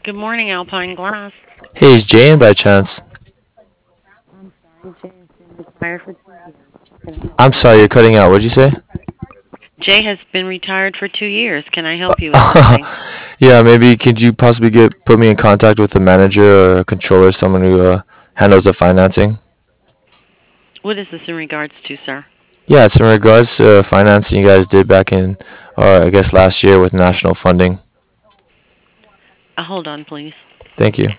Good morning, Alpine Glass. Hey, is Jay in by chance? I'm sorry, Jay has been retired for 2 years. Can I help I'm you with sorry, you're anything? cutting out. What'd you say? Jay has been retired for 2 years. Can I help you with something? Yeah, maybe could you possibly get put me in contact with a manager or a controller, someone who handles the financing? What is this in regards to, sir? Yeah, it's in regards to financing you guys did back in, I guess last year with national funding. Hold on, please. Thank you.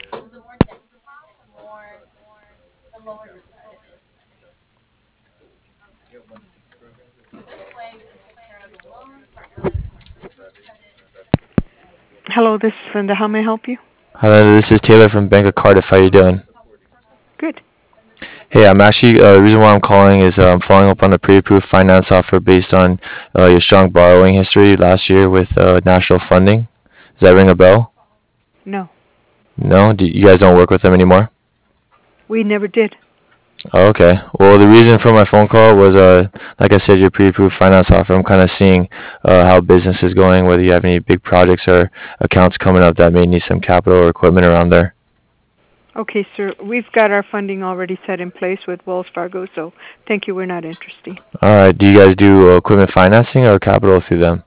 Hello, this is Linda. How may I help you? Hello, this is Taylor from Bank of Cardiff. How you doing? Good. Hey, I'm actually the reason why I'm calling is I'm following up on the pre-approved finance offer based on your strong borrowing history last year with national funding. Does that ring a bell? No, No, you guys don't work with them anymore? we never did. Oh, okay. Well, the reason for my phone call was, like I said, your pre-approved finance offer. I'm kind of seeing how business is going, whether you have any big projects or accounts coming up that may need some capital or equipment around there. Okay, sir. We've got our funding already set in place with Wells Fargo, so thank you. We're not interested. All right. Do you guys do equipment financing or capital through them?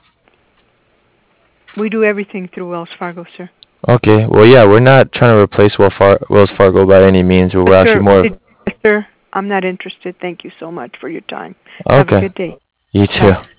We do everything through Wells Fargo, sir. Okay. Well, yeah, we're not trying to replace Wells Fargo by any means, but Yes, we're actually sir. more. Yes, sir. I'm not interested. Thank you so much for your time. Have a Okay. good day. You too. Bye.